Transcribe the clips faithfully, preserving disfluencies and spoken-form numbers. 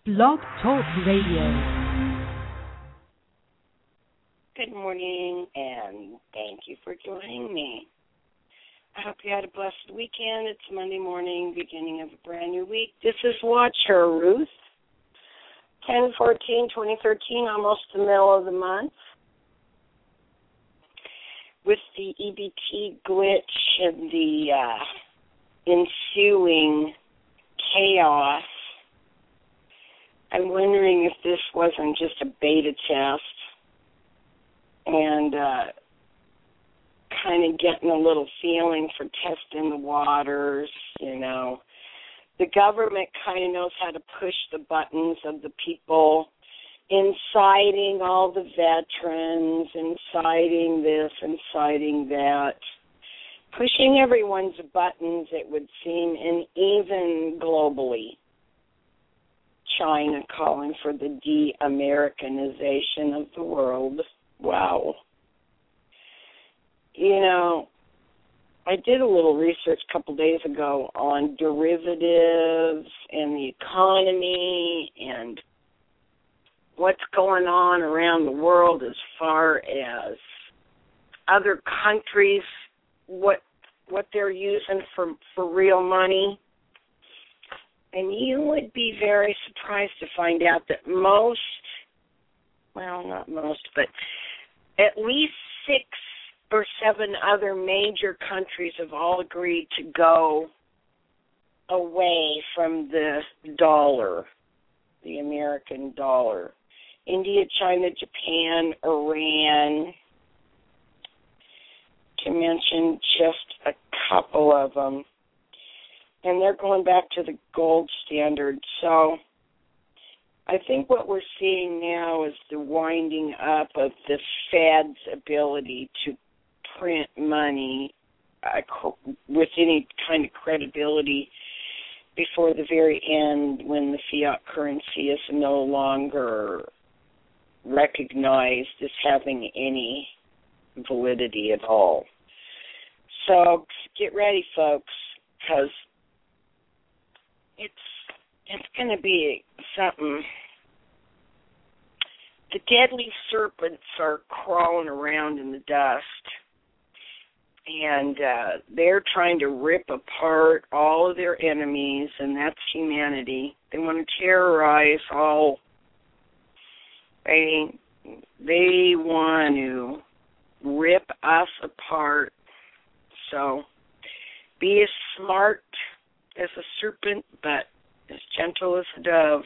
Blog Talk Radio. Good morning, and thank you for joining me. I hope you had a blessed weekend. It's Monday morning, beginning of a brand new week. This is Watch Her, Ruth. ten fourteen twenty thirteen, almost the middle of the month. With the E B T glitch and the uh, ensuing chaos, I'm wondering if this wasn't just a beta test and uh, kind of getting a little feeling for testing the waters, you know. The government kind of knows how to push the buttons of the people, inciting all the veterans, inciting this, inciting that, pushing everyone's buttons, it would seem, and even globally. China calling for the de-Americanization of the world. Wow. You know, I did a little research a couple days ago on derivatives and the economy and what's going on around the world as far as other countries, what what they're using for, for real money. And you would be very surprised to find out that most, well, not most, but at least six or seven other major countries have all agreed to go away from the dollar, the American dollar. India, China, Japan, Iran, to mention just a couple of them. And they're going back to the gold standard. So I think what we're seeing now is the winding up of the Fed's ability to print money uh, with any kind of credibility before the very end, when the fiat currency is no longer recognized as having any validity at all. So get ready, folks, because it's it's going to be something. The deadly serpents are crawling around in the dust, and uh, they're trying to rip apart all of their enemies, and that's humanity. They want to terrorize all. They, they want to rip us apart. So be as smart as a serpent, but as gentle as a dove.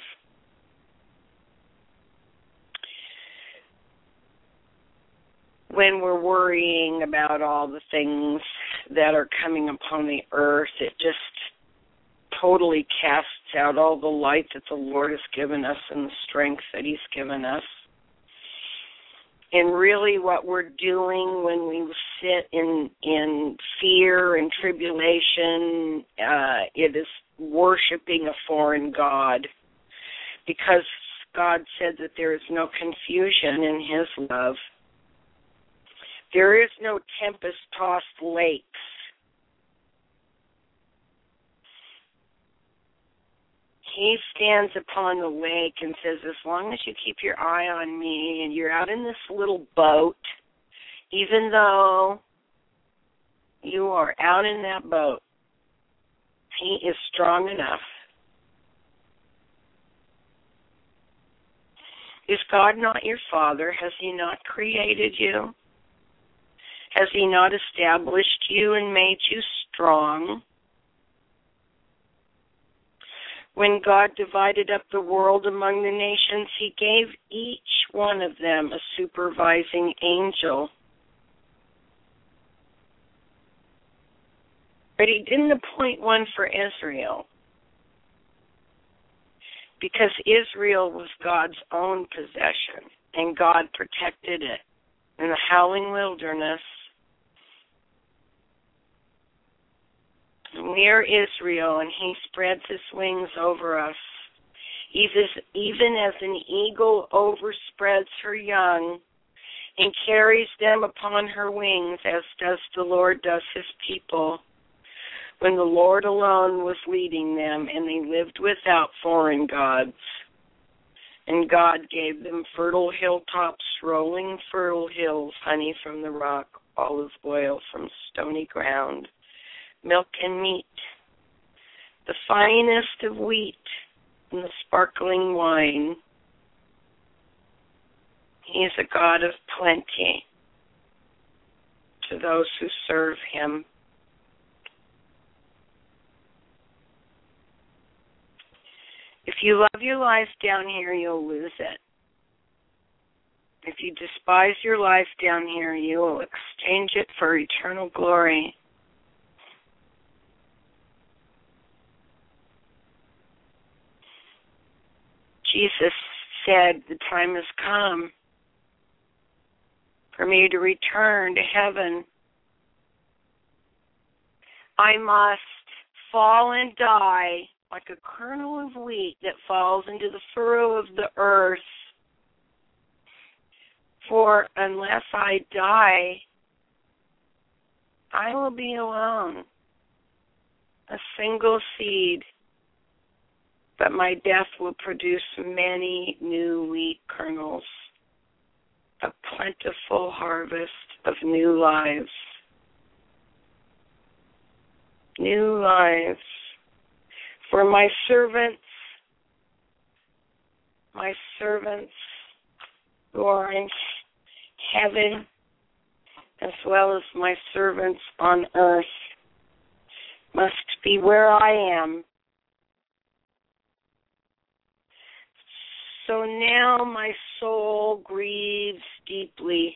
When we're worrying about all the things that are coming upon the earth, it just totally casts out all the light that the Lord has given us and the strength that He's given us. And really what we're doing when we sit in in fear and tribulation, uh, it is worshiping a foreign god, because God said that there is no confusion in His love. There is no tempest-tossed lakes. He stands upon the lake and says, as long as you keep your eye on me and you're out in this little boat, even though you are out in that boat, He is strong enough. Is God not your Father? Has He not created you? Has He not established you and made you strong? When God divided up the world among the nations, He gave each one of them a supervising angel. But He didn't appoint one for Israel, because Israel was God's own possession, and God protected it in the howling wilderness. We are Israel, and He spreads His wings over us, even as an eagle overspreads her young and carries them upon her wings, as does the Lord does His people. when the Lord alone was leading them and they lived without foreign gods. And God gave them fertile hilltops, rolling fertile hills, honey from the rock, olive oil from stony ground, milk and meat, the finest of wheat and the sparkling wine. He is a God of plenty to those who serve him. If you love your life down here, you'll lose it. If you despise your life down here, you will exchange it for eternal glory. Jesus said, the time has come for me to return to heaven. I must fall and die like a kernel of wheat that falls into the furrow of the earth. For unless I die, I will be alone, a single seed, but my death will produce many new wheat kernels, a plentiful harvest of new lives. New lives. For my servants, my servants who are in heaven, as well as my servants on earth, must be where I am. So now my soul grieves deeply.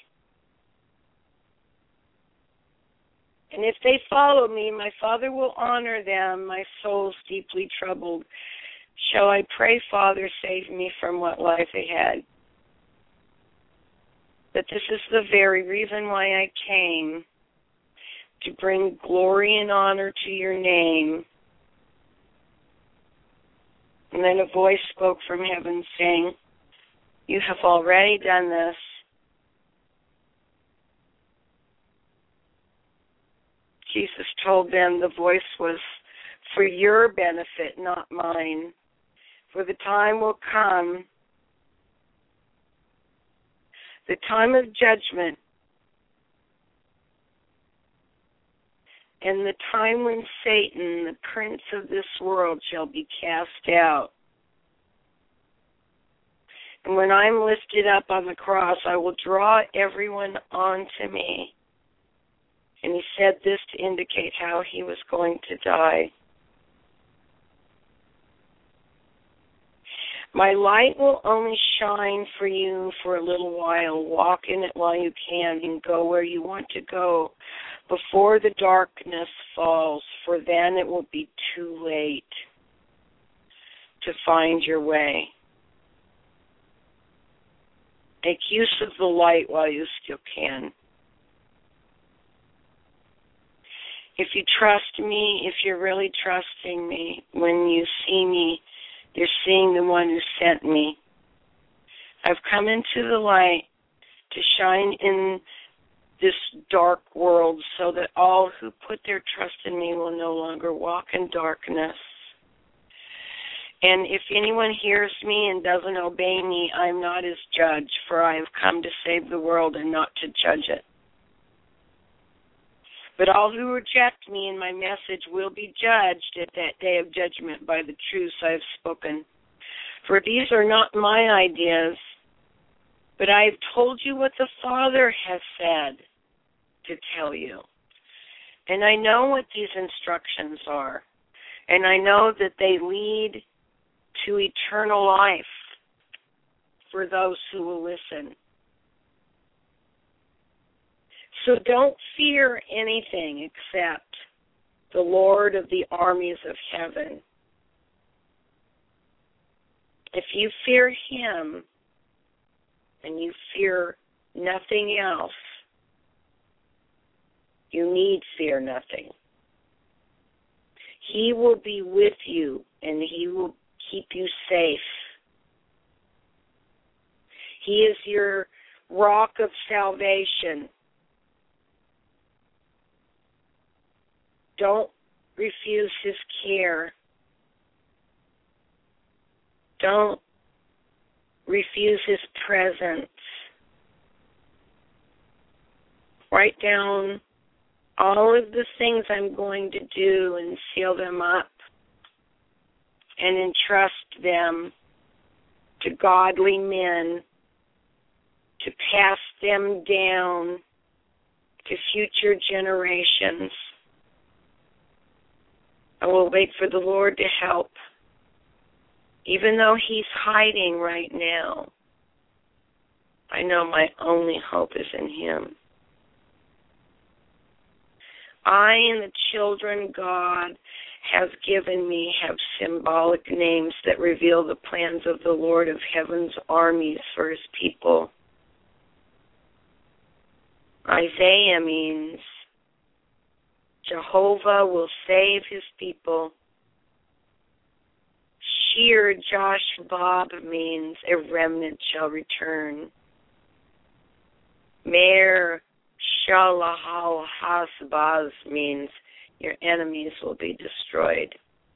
And if they follow me, my Father will honor them. My soul's deeply troubled. Shall I pray, Father, save me from what lies ahead? But this is the very reason why I came, to bring glory and honor to your name. And then a voice spoke from heaven saying, you have already done this. Jesus told them the voice was for your benefit, not mine. For the time will come, the time of judgment, and the time when Satan, the prince of this world, shall be cast out. And when I'm lifted up on the cross, I will draw everyone onto me. And he said this to indicate how he was going to die. My light will only shine for you for a little while. Walk in it while you can and go where you want to go before the darkness falls, for then it will be too late to find your way. Make use of the light while you still can. If you trust me, if you're really trusting me, when you see me, you're seeing the one who sent me. I've come into the light to shine in this dark world so that all who put their trust in me will no longer walk in darkness. And if anyone hears me and doesn't obey me, I'm not his judge, for I have come to save the world and not to judge it. But all who reject me and my message will be judged at that day of judgment by the truths I have spoken. For these are not my ideas, but I have told you what the Father has said to tell you. And I know what these instructions are, and I know that they lead to eternal life for those who will listen. So don't fear anything except the Lord of the armies of heaven. If you fear him and you fear nothing else, you need fear nothing. He will be with you and he will keep you safe. He is your rock of salvation. Don't refuse his care. Don't refuse his presence. Write down all of the things I'm going to do and seal them up and entrust them to godly men to pass them down to future generations. I will wait for the Lord to help, even though he's hiding right now. I know my only hope is in him. I and the children God has given me have symbolic names that reveal the plans of the Lord of heaven's armies for his people. Isaiah means Jehovah will save his people. Shir Joshbab means a remnant shall return. Mer Shalahal Hasbaz means your enemies will be destroyed.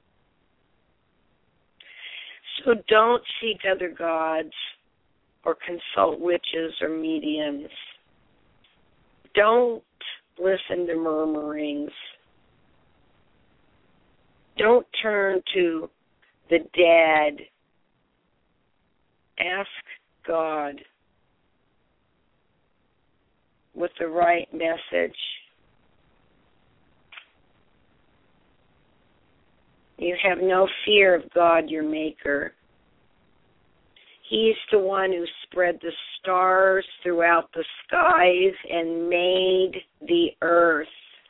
So don't seek other gods or consult witches or mediums. Don't listen to murmurings. Don't turn to the dead. Ask God with the right message. You have no fear of God, your Maker. He's the one who spread the stars throughout the skies and made the earth.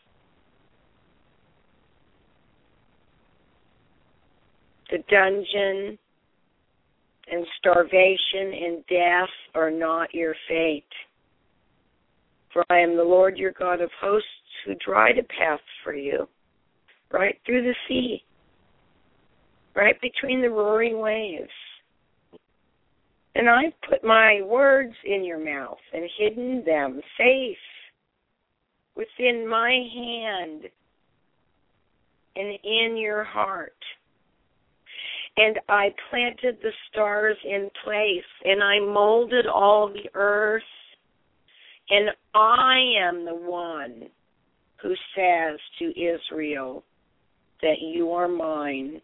The dungeon and starvation and death are not your fate. For I am the Lord your God of hosts who dried a path for you, right through the sea, right between the roaring waves. And I've put my words in your mouth and hidden them safe within my hand and in your heart. And I planted the stars in place, and I molded all the earth, and I am the one who says to Israel that you are mine.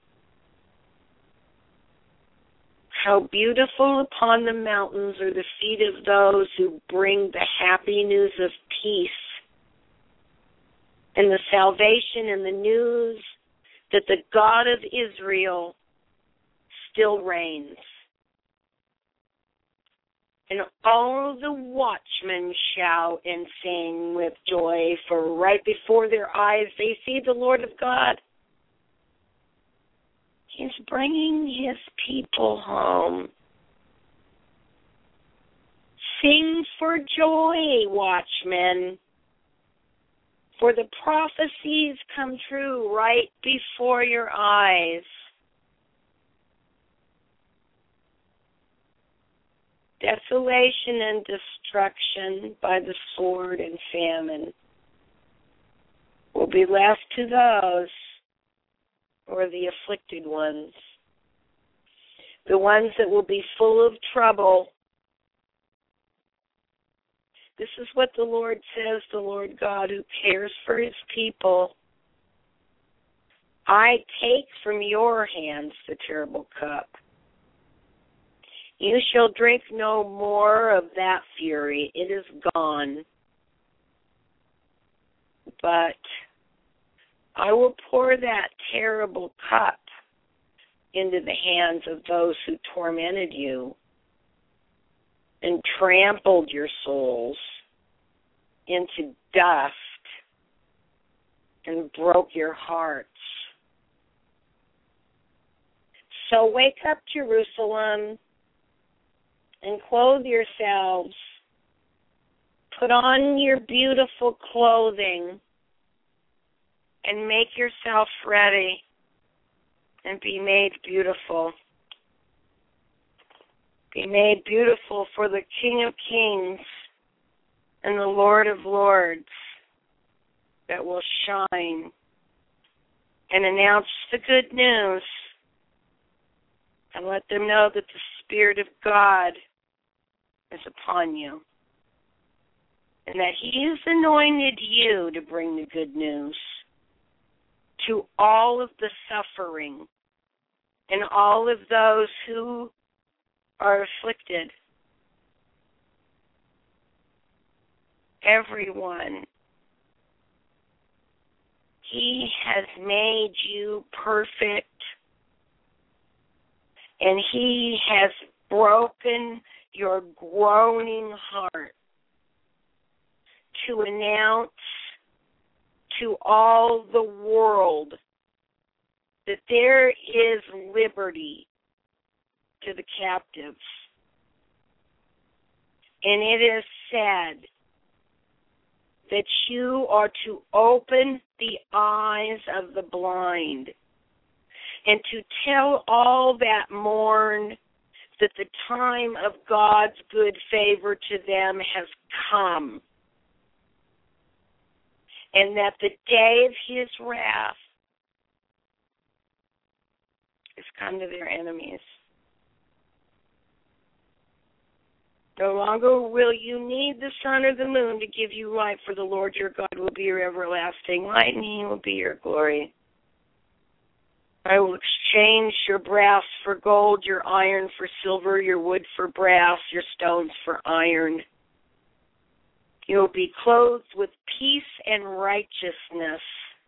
How beautiful upon the mountains are the feet of those who bring the happy news of peace and the salvation and the news that the God of Israel still reigns. And all the watchmen shout and sing with joy, for right before their eyes they see the Lord of God. He's bringing his people home. Sing for joy, watchmen, for the prophecies come true right before your eyes. Desolation and destruction by the sword and famine will be left to those or the afflicted ones, the ones that will be full of trouble. This is what the Lord says, the Lord God who cares for his people. I take from your hands the terrible cup. You shall drink no more of that fury. It is gone. But I will pour that terrible cup into the hands of those who tormented you and trampled your souls into dust and broke your hearts. So wake up, Jerusalem, and clothe yourselves. Put on your beautiful clothing and make yourself ready and be made beautiful. Be made beautiful for the King of Kings and the Lord of Lords that will shine and announce the good news And let them know that the Spirit of God is upon you. And that He has anointed you to bring the good news to all of the suffering and all of those who are afflicted. Everyone. He has made you perfect, and He has broken your groaning heart to announce to all the world that there is liberty to the captives. And it is said that you are to open the eyes of the blind and to tell all that mourn that the time of God's good favor to them has come, and that the day of His wrath has come to their enemies. No longer will you need the sun or the moon to give you light, for the Lord your God will be your everlasting light, and He will be your glory. I will exchange your brass for gold, your iron for silver, your wood for brass, your stones for iron. You will be clothed with peace and righteousness.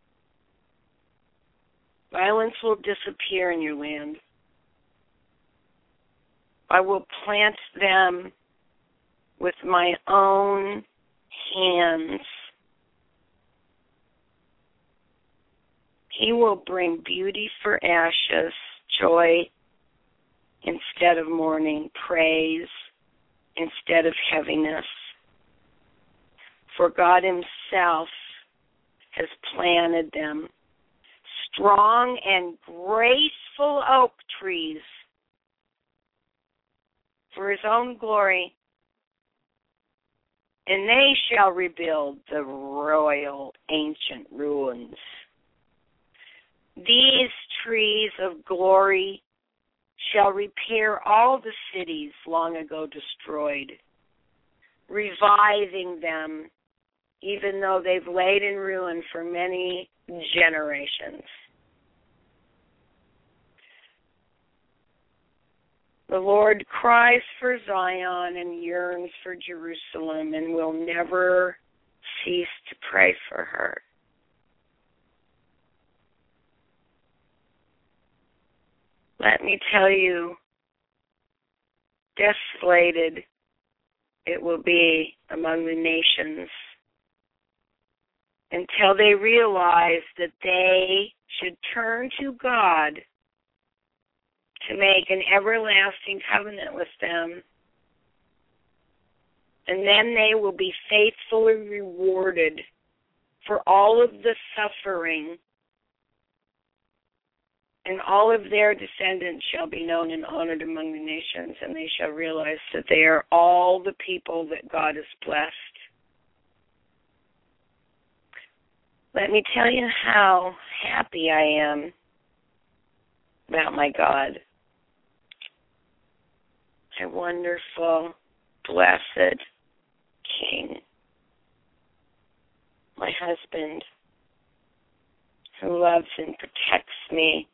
Violence will disappear in your land. I will plant them with my own hands. He will bring beauty for ashes, joy instead of mourning, praise instead of heaviness. For God Himself has planted them, strong and graceful oak trees, for His own glory, and they shall rebuild the royal ancient ruins. These trees of glory shall repair all the cities long ago destroyed, reviving them, even though they've laid in ruin for many generations. The Lord cries for Zion and yearns for Jerusalem and will never cease to pray for her. Let me tell you, desolated it will be among the nations until they realize that they should turn to God to make an everlasting covenant with them. And then they will be faithfully rewarded for all of the suffering, and all of their descendants shall be known and honored among the nations, and they shall realize that they are all the people that God has blessed. Let me tell you how happy I am about my God. A wonderful, blessed King. My husband, who loves and protects me.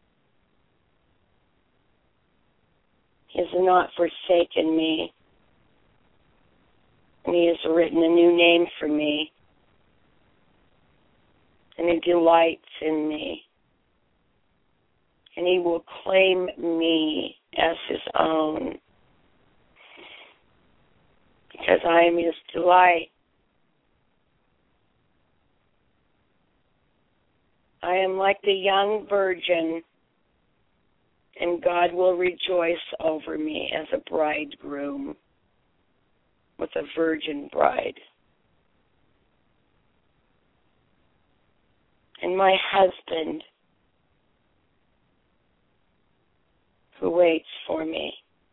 He has not forsaken me, and He has written a new name for me, and He delights in me, and He will claim me as His own, because I am His delight. I am like the young virgin, and God will rejoice over me as a bridegroom with a virgin bride. And my husband, who waits for me,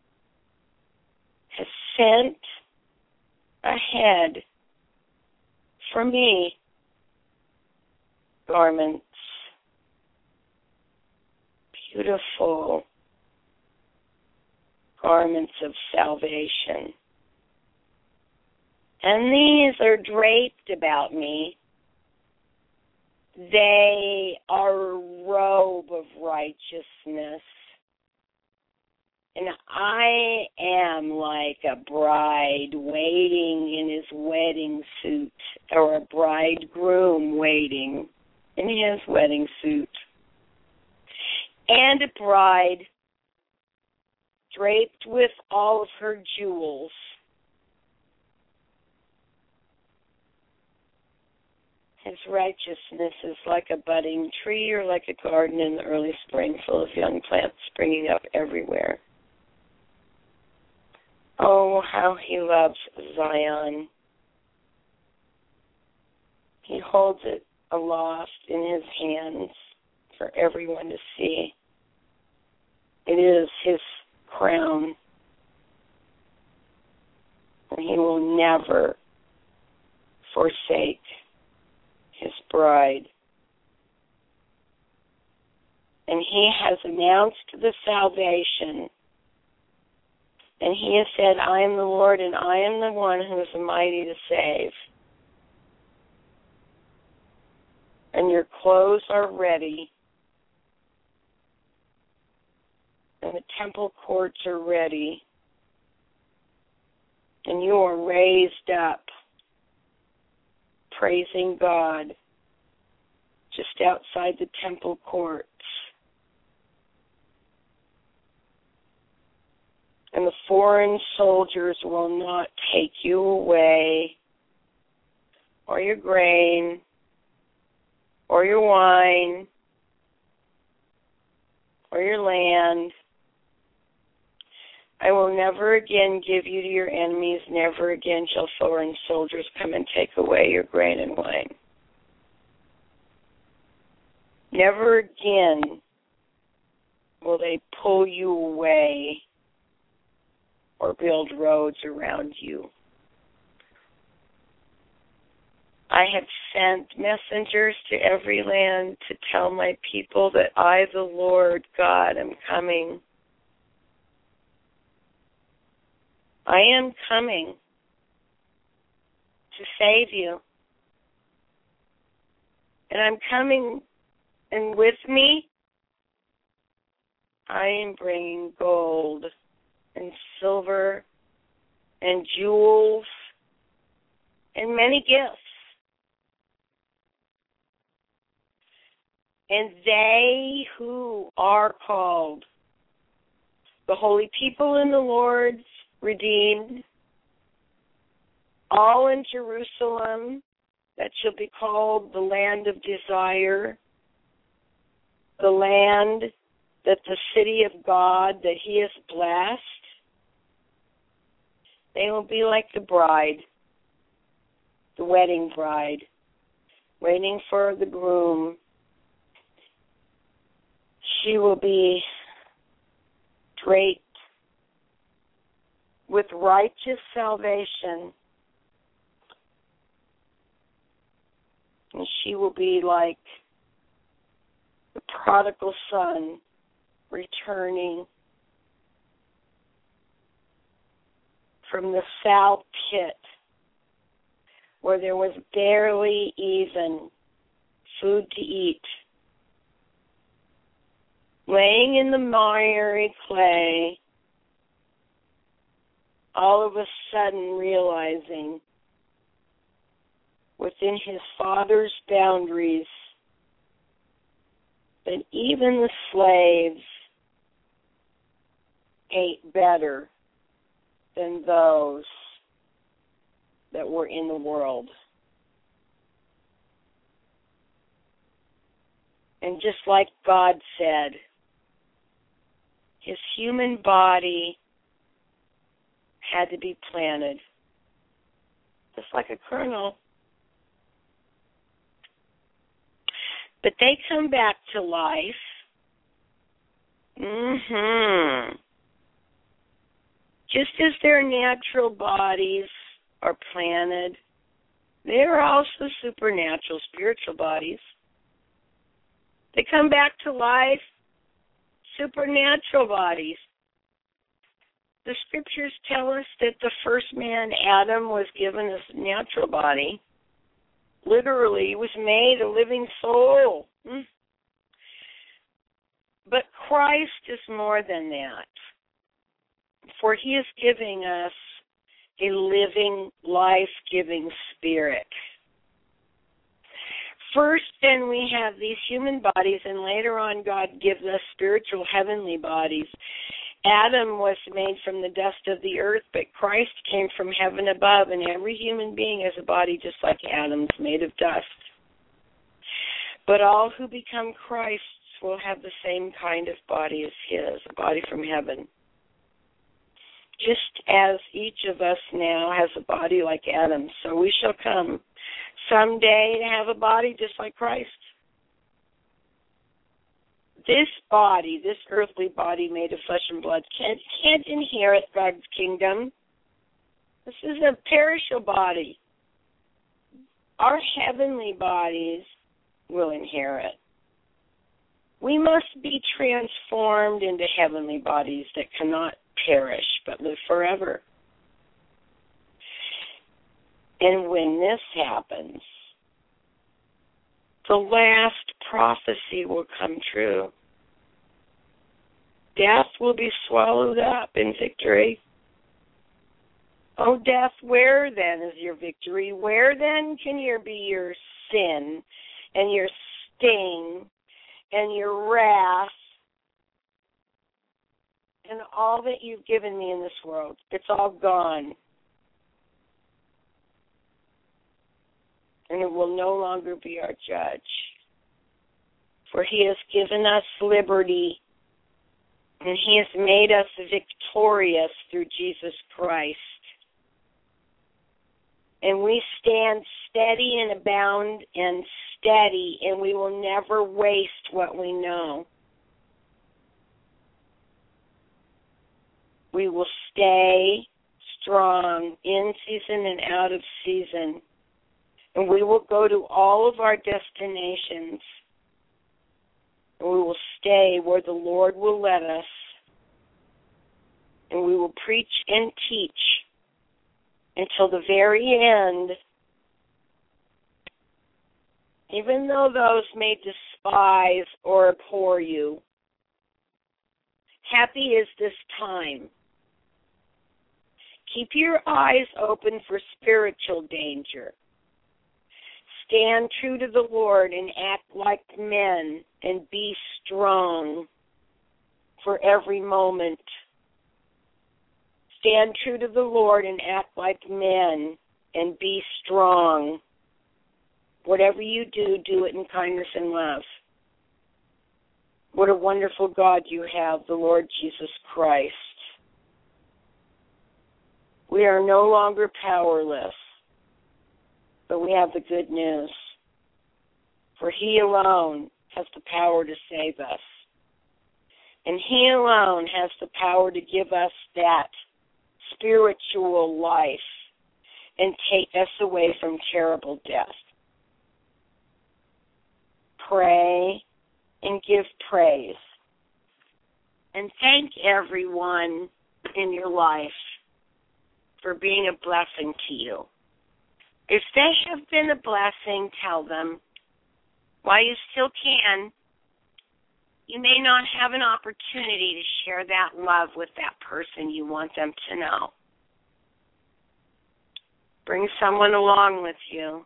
has sent ahead for me garments, beautiful garments of salvation. And these are draped about me. They are a robe of righteousness. And I am like a bride waiting in his wedding suit, or a bridegroom waiting in his wedding suit. And a bride draped with all of her jewels. His righteousness is like a budding tree or like a garden in the early spring full of young plants springing up everywhere. Oh, how he loves Zion. He holds it aloft in his hands for everyone to see. It is his crown. And he will never forsake his bride. And he has announced the salvation. And he has said, I am the Lord, and I am the one who is mighty to save. And your clothes are ready. And the temple courts are ready. And you are raised up, praising God, just outside the temple courts. And the foreign soldiers will not take you away, or your grain, or your wine, or your land. I will never again give you to your enemies. Never again shall foreign soldiers come and take away your grain and wine. Never again will they pull you away or build roads around you. I have sent messengers to every land to tell my people that I, the Lord God, am coming. I am coming to save you. And I'm coming, and with me, I am bringing gold and silver and jewels and many gifts. And they who are called, the holy people in the Lord's redeemed, all in Jerusalem, that shall be called the land of desire, the land that the city of God, that he has blessed. They will be like the bride, the wedding bride, waiting for the groom. She will be draped with righteous salvation. And she will be like the prodigal son returning from the foul pit where there was barely even food to eat, laying in the miry clay, all of a sudden realizing within his father's boundaries that even the slaves ate better than those that were in the world. And just like God said, his human body had to be planted, just like a kernel. But they come back to life. Mm-hmm. Just as their natural bodies are planted, they are also supernatural, spiritual bodies. They come back to life, supernatural bodies. The scriptures tell us that the first man, Adam, was given a natural body. Literally, he was made a living soul. But Christ is more than that. For he is giving us a living, life-giving spirit. First, then, we have these human bodies, and later on God gives us spiritual heavenly bodies. Adam was made from the dust of the earth, but Christ came from heaven above, and every human being has a body just like Adam's, made of dust. But all who become Christ's will have the same kind of body as his, a body from heaven. Just as each of us now has a body like Adam, so we shall come someday to have a body just like Christ. This body, this earthly body made of flesh and blood, can't, can't inherit God's kingdom. This is a perishable body. Our heavenly bodies will inherit. We must be transformed into heavenly bodies that cannot perish but live forever. And when this happens, the last prophecy will come true. Death will be swallowed up in victory. Oh, death, where then is your victory? Where then can your be your sin and your sting and your wrath and all that you've given me in this world? It's all gone. And it will no longer be our judge. For he has given us liberty, and he has made us victorious through Jesus Christ. And we stand steady and abound and steady, and we will never waste what we know. We will stay strong in season and out of season. And we will go to all of our destinations. And we will stay where the Lord will let us. And we will preach and teach until the very end. Even though those may despise or abhor you, happy is this time. Keep your eyes open for spiritual danger. Stand true to the Lord and act like men and be strong for every moment. Stand true to the Lord and act like men and be strong. Whatever you do, do it in kindness and love. What a wonderful God you have, the Lord Jesus Christ. We are no longer powerless, but we have the good news. For he alone has the power to save us. And he alone has the power to give us that spiritual life and take us away from terrible death. Pray and give praise. And thank everyone in your life for being a blessing to you. If they have been a blessing, tell them. While you still can, you may not have an opportunity to share that love with that person you want them to know. Bring someone along with you.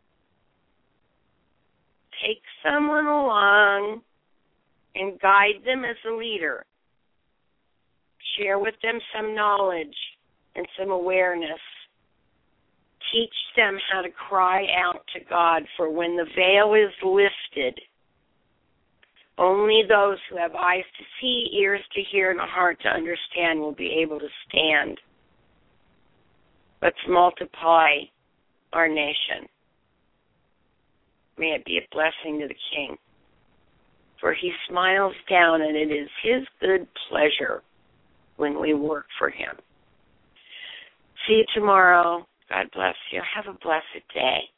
Take someone along and guide them as a leader. Share with them some knowledge and some awareness. Teach them how to cry out to God, for when the veil is lifted, only those who have eyes to see, ears to hear, and a heart to understand will be able to stand. Let's multiply our nation. May it be a blessing to the King, for he smiles down, and it is his good pleasure when we work for him. See you tomorrow. God bless you. Have a blessed day.